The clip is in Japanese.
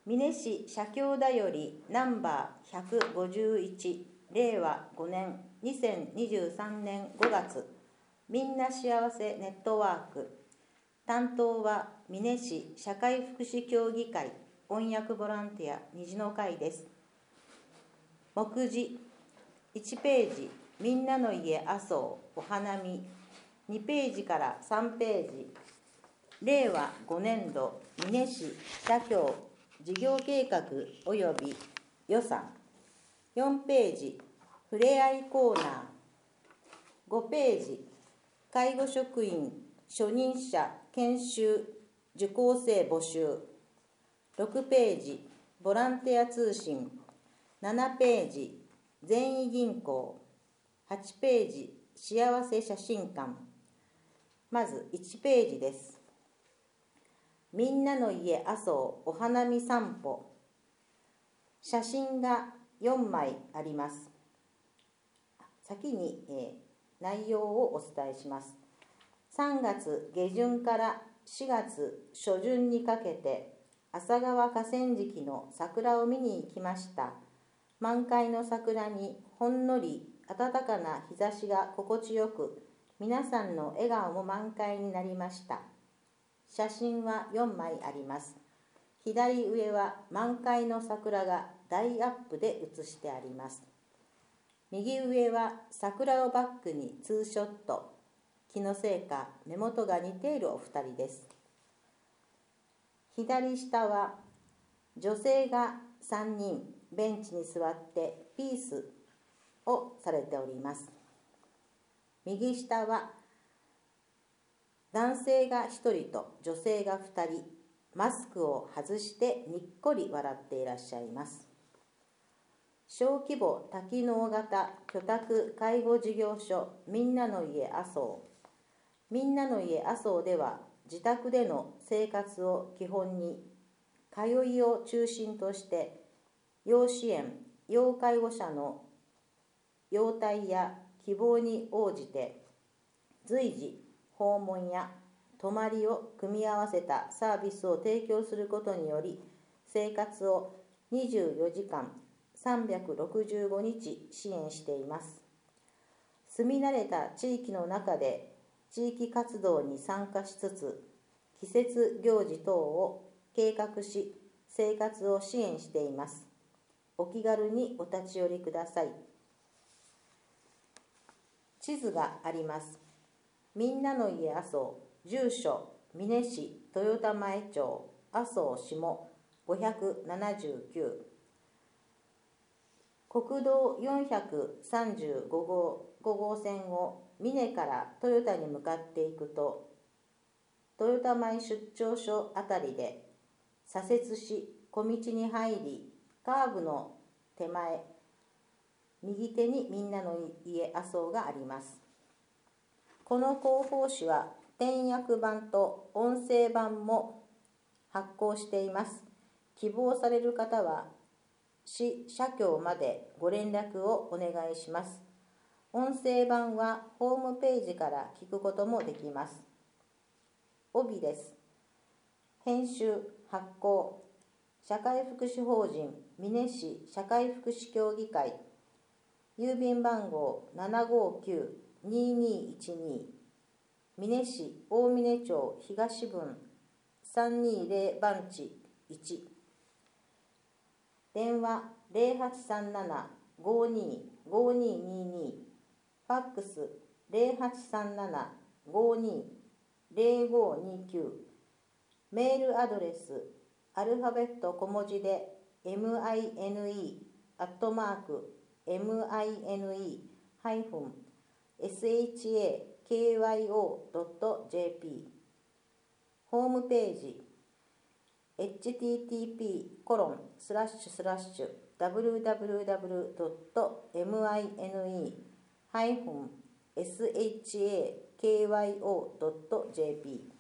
美祢市社協だよりナンバー151令和5年2023年5月みんな幸せネットワーク担当は美祢市社会福祉協議会翻訳ボランティア虹の会です。目次1ページみんなの家麻生お花見2ページから3ページ令和5年度美祢市社協事業計画及び予算4ページふれあいコーナー5ページ介護職員初任者研修受講生募集6ページボランティア通信7ページ善意銀行8ページ幸せ写真館。まず1ページです。みんなの家麻生お花見散歩写真が4枚あります。先に、内容をお伝えします。3月下旬から4月初旬にかけて朝川河川敷の桜を見に行きました。満開の桜にほんのり暖かな日差しが心地よく、皆さんの笑顔も満開になりました。写真は4枚あります。左上は満開の桜が大アップで写してあります。右上は桜をバックにツーショット。気のせいか目元が似ているお二人です。左下は女性が3人ベンチに座ってピースをされております。右下は男性が1人と女性が2人、マスクを外してにっこり笑っていらっしゃいます。小規模多機能型居宅介護事業所みんなの家麻生。みんなの家麻生では自宅での生活を基本に通いを中心として要支援・要介護者の容態や希望に応じて随時訪問や泊まりを組み合わせたサービスを提供することにより生活を24時間365日支援しています。住み慣れた地域の中で地域活動に参加しつつ季節行事等を計画し生活を支援しています。お気軽にお立ち寄りください。地図があります。みんなの家麻生住所美祢市豊田前町麻生下579国道435号5号線を美祢から豊田に向かっていくと豊田前出張所あたりで左折し小道に入りカーブの手前右手にみんなの家麻生があります。この広報誌は点訳版と音声版も発行しています。希望される方は市社協までご連絡をお願いします。音声版はホームページから聞くこともできます。帯です。編集・発行社会福祉法人美祢市社会福祉協議会郵便番号759-2212美祢市大峰町東分320番地1電話0837-52-5222ファックス0837-52-0529メールアドレスアルファベット小文字で mine@mine-shakyo.jp ホームページ http://www.mine-shakyo.jp